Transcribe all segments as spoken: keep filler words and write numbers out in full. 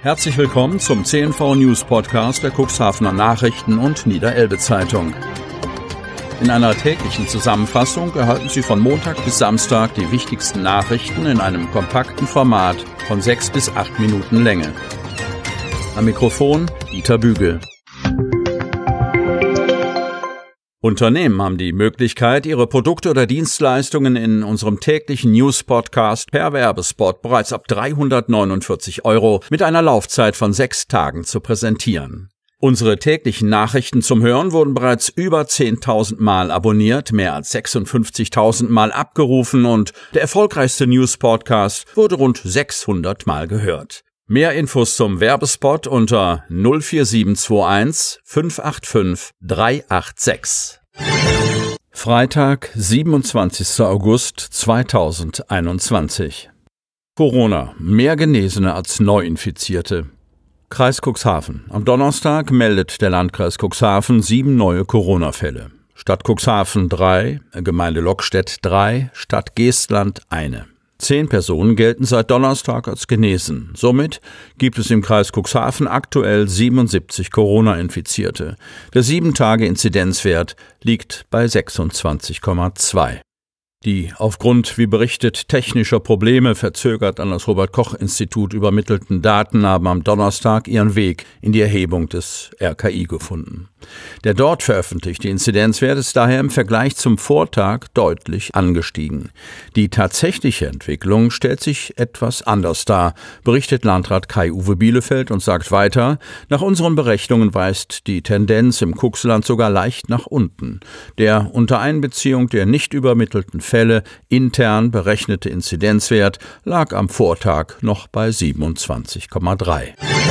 Herzlich willkommen zum C N V News Podcast der Cuxhavener Nachrichten und Niederelbe Zeitung. In einer täglichen Zusammenfassung erhalten Sie von Montag bis Samstag die wichtigsten Nachrichten in einem kompakten Format von sechs bis acht Minuten Länge. Am Mikrofon Dieter Bügel. Unternehmen haben die Möglichkeit, ihre Produkte oder Dienstleistungen in unserem täglichen News-Podcast per Werbespot bereits ab dreihundertneunundvierzig Euro mit einer Laufzeit von sechs Tagen zu präsentieren. Unsere täglichen Nachrichten zum Hören wurden bereits über zehntausend Mal abonniert, mehr als sechsundfünfzigtausend Mal abgerufen und der erfolgreichste News-Podcast wurde rund sechshundert Mal gehört. Mehr Infos zum Werbespot unter null vier sieben zwei eins fünf acht fünf drei acht sechs. Freitag, siebenundzwanzigster August zweitausendeinundzwanzig. Corona. Mehr Genesene als Neuinfizierte. Kreis Cuxhaven. Am Donnerstag meldet der Landkreis Cuxhaven sieben neue Corona-Fälle. Stadt Cuxhaven drei, Gemeinde Lockstedt drei, Stadt Geestland eine. Zehn Personen gelten seit Donnerstag als genesen. Somit gibt es im Kreis Cuxhaven aktuell siebenundsiebzig Corona-Infizierte. Der sieben Tage Inzidenzwert liegt bei sechsundzwanzig Komma zwei. Die aufgrund, wie berichtet, technischer Probleme verzögert an das Robert-Koch-Institut übermittelten Daten haben am Donnerstag ihren Weg in die Erhebung des R K I gefunden. Der dort veröffentlichte Inzidenzwert ist daher im Vergleich zum Vortag deutlich angestiegen. Die tatsächliche Entwicklung stellt sich etwas anders dar, berichtet Landrat Kai-Uwe Bielefeld und sagt weiter, nach unseren Berechnungen weist die Tendenz im Cuxland sogar leicht nach unten. Der unter Einbeziehung der nicht übermittelten Fälle intern berechnete Inzidenzwert lag am Vortag noch bei siebenundzwanzig Komma drei.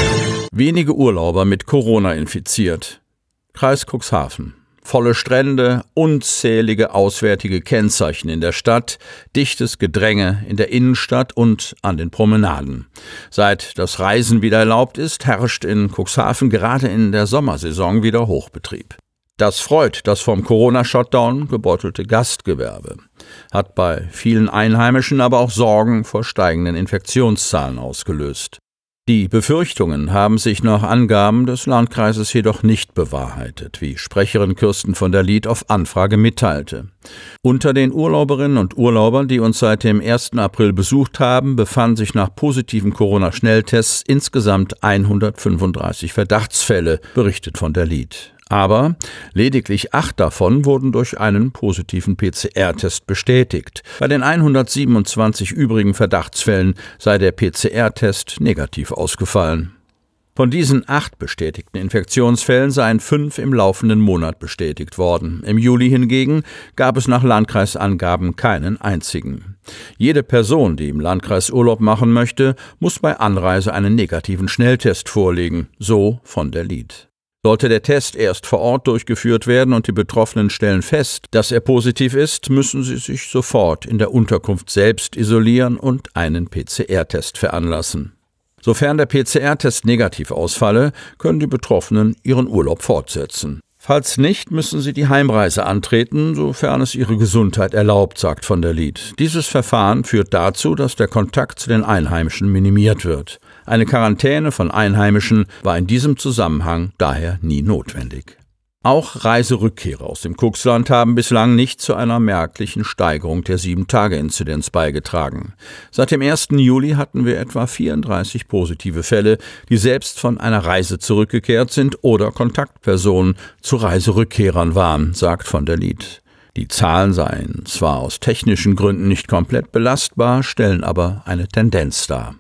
Wenige Urlauber mit Corona infiziert. Kreis Cuxhaven. Volle Strände, unzählige auswärtige Kennzeichen in der Stadt, dichtes Gedränge in der Innenstadt und an den Promenaden. Seit das Reisen wieder erlaubt ist, herrscht in Cuxhaven gerade in der Sommersaison wieder Hochbetrieb. Das freut das vom Corona-Shutdown gebeutelte Gastgewerbe, hat bei vielen Einheimischen aber auch Sorgen vor steigenden Infektionszahlen ausgelöst. Die Befürchtungen haben sich nach Angaben des Landkreises jedoch nicht bewahrheitet, wie Sprecherin Kirsten von der Lied auf Anfrage mitteilte. Unter den Urlauberinnen und Urlaubern, die uns seit dem ersten April besucht haben, befanden sich nach positiven Corona-Schnelltests insgesamt hundertfünfunddreißig Verdachtsfälle, berichtet von der Lied. Aber lediglich acht davon wurden durch einen positiven P C R-Test bestätigt. Bei den hundertsiebenundzwanzig übrigen Verdachtsfällen sei der P C R-Test negativ ausgefallen. Von diesen acht bestätigten Infektionsfällen seien fünf im laufenden Monat bestätigt worden. Im Juli hingegen gab es nach Landkreisangaben keinen einzigen. Jede Person, die im Landkreis Urlaub machen möchte, muss bei Anreise einen negativen Schnelltest vorlegen, so von der Lied. Sollte der Test erst vor Ort durchgeführt werden und die Betroffenen stellen fest, dass er positiv ist, müssen sie sich sofort in der Unterkunft selbst isolieren und einen P C R-Test veranlassen. Sofern der P C R-Test negativ ausfalle, können die Betroffenen ihren Urlaub fortsetzen. Falls nicht, müssen sie die Heimreise antreten, sofern es ihre Gesundheit erlaubt, sagt von der Lied. Dieses Verfahren führt dazu, dass der Kontakt zu den Einheimischen minimiert wird. Eine Quarantäne von Einheimischen war in diesem Zusammenhang daher nie notwendig. Auch Reiserückkehrer aus dem Cuxland haben bislang nicht zu einer merklichen Steigerung der sieben Tage Inzidenz beigetragen. Seit dem ersten Juli hatten wir etwa vierunddreißig positive Fälle, die selbst von einer Reise zurückgekehrt sind oder Kontaktpersonen zu Reiserückkehrern waren, sagt von der Lied. Die Zahlen seien zwar aus technischen Gründen nicht komplett belastbar, stellen aber eine Tendenz dar.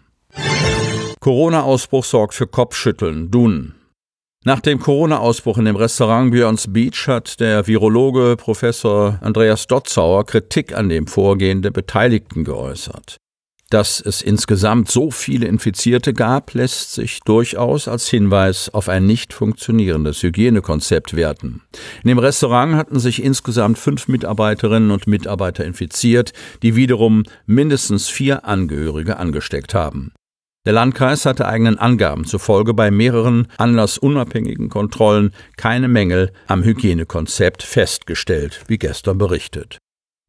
Corona-Ausbruch sorgt für Kopfschütteln, Dun. Nach dem Corona-Ausbruch in dem Restaurant Björns Beach hat der Virologe Professor Andreas Dotzauer Kritik an dem Vorgehen der Beteiligten geäußert. Dass es insgesamt so viele Infizierte gab, lässt sich durchaus als Hinweis auf ein nicht funktionierendes Hygienekonzept werten. In dem Restaurant hatten sich insgesamt fünf Mitarbeiterinnen und Mitarbeiter infiziert, die wiederum mindestens vier Angehörige angesteckt haben. Der Landkreis hatte eigenen Angaben zufolge bei mehreren anlassunabhängigen Kontrollen keine Mängel am Hygienekonzept festgestellt, wie gestern berichtet.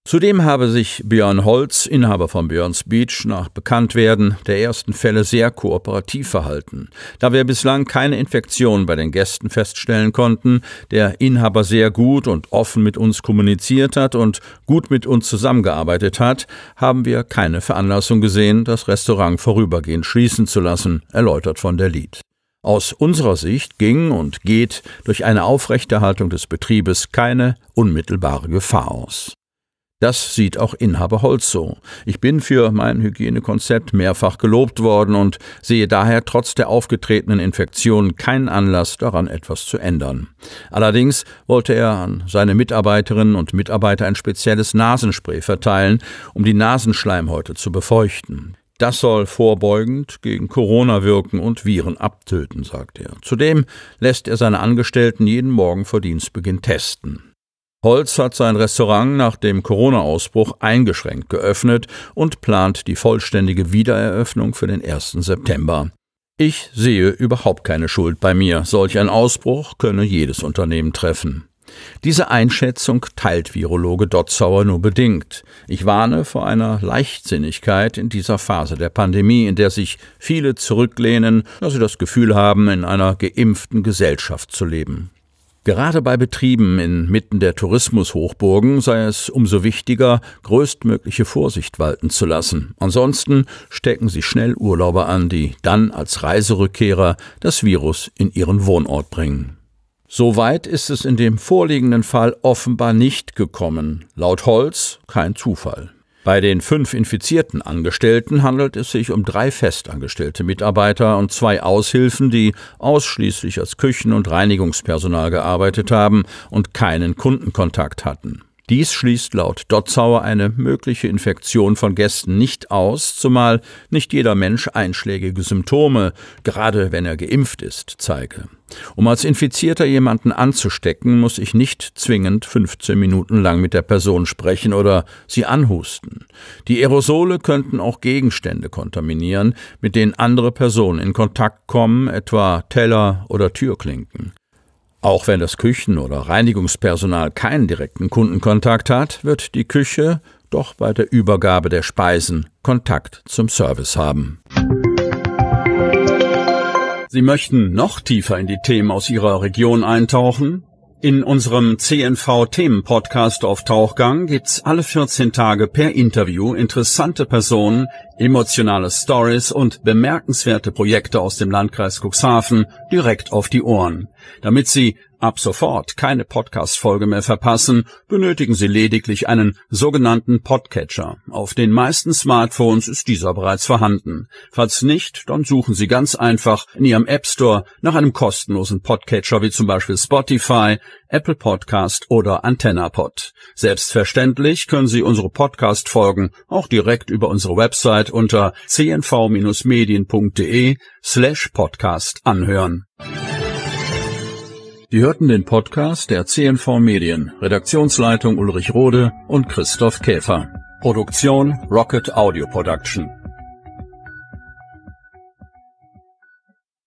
Zudem habe sich Björn Holz, Inhaber von Björns Beach, nach Bekanntwerden der ersten Fälle sehr kooperativ verhalten. Da wir bislang keine Infektion bei den Gästen feststellen konnten, der Inhaber sehr gut und offen mit uns kommuniziert hat und gut mit uns zusammengearbeitet hat, haben wir keine Veranlassung gesehen, das Restaurant vorübergehend schließen zu lassen, erläutert von der Lied. Aus unserer Sicht ging und geht durch eine Aufrechterhaltung des Betriebes keine unmittelbare Gefahr aus. Das sieht auch Inhaber Holz so. Ich bin für mein Hygienekonzept mehrfach gelobt worden und sehe daher trotz der aufgetretenen Infektion keinen Anlass, daran etwas zu ändern. Allerdings wollte er an seine Mitarbeiterinnen und Mitarbeiter ein spezielles Nasenspray verteilen, um die Nasenschleimhäute zu befeuchten. Das soll vorbeugend gegen Corona wirken und Viren abtöten, sagt er. Zudem lässt er seine Angestellten jeden Morgen vor Dienstbeginn testen. Holz hat sein Restaurant nach dem Corona-Ausbruch eingeschränkt geöffnet und plant die vollständige Wiedereröffnung für den ersten September. Ich sehe überhaupt keine Schuld bei mir. Solch ein Ausbruch könne jedes Unternehmen treffen. Diese Einschätzung teilt Virologe Dotzauer nur bedingt. Ich warne vor einer Leichtsinnigkeit in dieser Phase der Pandemie, in der sich viele zurücklehnen, da sie das Gefühl haben, in einer geimpften Gesellschaft zu leben. Gerade bei Betrieben inmitten der Tourismushochburgen sei es umso wichtiger, größtmögliche Vorsicht walten zu lassen. Ansonsten stecken sie schnell Urlauber an, die dann als Reiserückkehrer das Virus in ihren Wohnort bringen. Soweit ist es in dem vorliegenden Fall offenbar nicht gekommen. Laut Holz kein Zufall. Bei den fünf infizierten Angestellten handelt es sich um drei festangestellte Mitarbeiter und zwei Aushilfen, die ausschließlich als Küchen- und Reinigungspersonal gearbeitet haben und keinen Kundenkontakt hatten. Dies schließt laut Dotzauer eine mögliche Infektion von Gästen nicht aus, zumal nicht jeder Mensch einschlägige Symptome, gerade wenn er geimpft ist, zeige. Um als Infizierter jemanden anzustecken, muss ich nicht zwingend fünfzehn Minuten lang mit der Person sprechen oder sie anhusten. Die Aerosole könnten auch Gegenstände kontaminieren, mit denen andere Personen in Kontakt kommen, etwa Teller oder Türklinken. Auch wenn das Küchen- oder Reinigungspersonal keinen direkten Kundenkontakt hat, wird die Küche doch bei der Übergabe der Speisen Kontakt zum Service haben. Sie möchten noch tiefer in die Themen aus Ihrer Region eintauchen? In unserem C N V-Themen-Podcast auf Tauchgang gibt's alle vierzehn Tage per Interview interessante Personen, emotionale Stories und bemerkenswerte Projekte aus dem Landkreis Cuxhaven direkt auf die Ohren. Damit Sie ab sofort keine Podcast-Folge mehr verpassen, benötigen Sie lediglich einen sogenannten Podcatcher. Auf den meisten Smartphones ist dieser bereits vorhanden. Falls nicht, dann suchen Sie ganz einfach in Ihrem App Store nach einem kostenlosen Podcatcher wie zum Beispiel Spotify, Apple Podcast oder AntennaPod. Selbstverständlich können Sie unsere Podcast-Folgen auch direkt über unsere Website unter c n v medien punkt de slash podcast anhören. Sie hörten den Podcast der C N V Medien, Redaktionsleitung Ulrich Rode und Christoph Käfer. Produktion Rocket Audio Production.